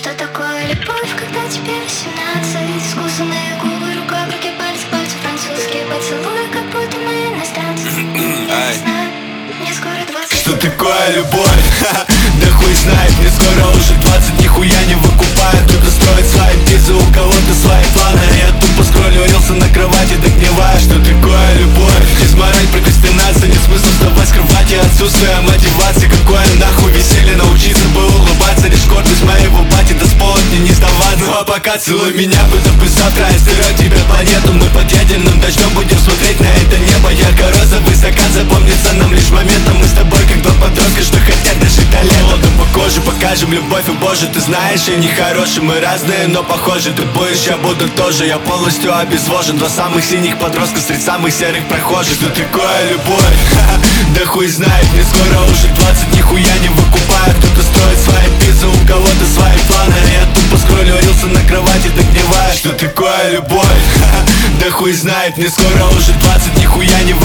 Что такое любовь, когда тебе 18? Искусанные губы, рука в руке, пальцы, пальцы, французские поцелуи, как будто мы иностранцы. Я не знаю, мне скоро 20. Что такое любовь? Да хуй знает, мне скоро уже 20, нихуя не выкупаю. Кто-то строит свои пиццы, у кого-то свои планы. Я тупо скроллю рилсы на кровати, догниваю. Что такое любовь? Изморать, прокрастинация, нет смысла вставать с кровати. Отсутствие мотивации, какое нахуй веселье. Научиться бы улыбаться, лишь гордость моего бати. Да с пола мне не сдаваться. Ну а пока целуй меня, будто бы завтра я стерю тебе планету. Мы под ядерным дождем будем смотреть на это небо. Ярко розовый закат запомнится нам лишь моментом. Мы с тобой как два подростка, что хотят дожить до лета. Холодом по коже покажем любовь, и боже, ты знаешь, я не хороший. Мы разные, но похожи. Ты будешь, я буду тоже. Я полностью обезвожен. Два самых синих подростка среди самых серых прохожих. Что такое любовь? Да хуй знает, мне скоро уже 20, нихуя не выкупаю. Кто-то строит свои пиццы, у кого-то свои планы. Я тупо скроллю рилсы на кровати, догниваю. Что такое любовь? Да хуй знает, мне скоро уже 20, нихуя не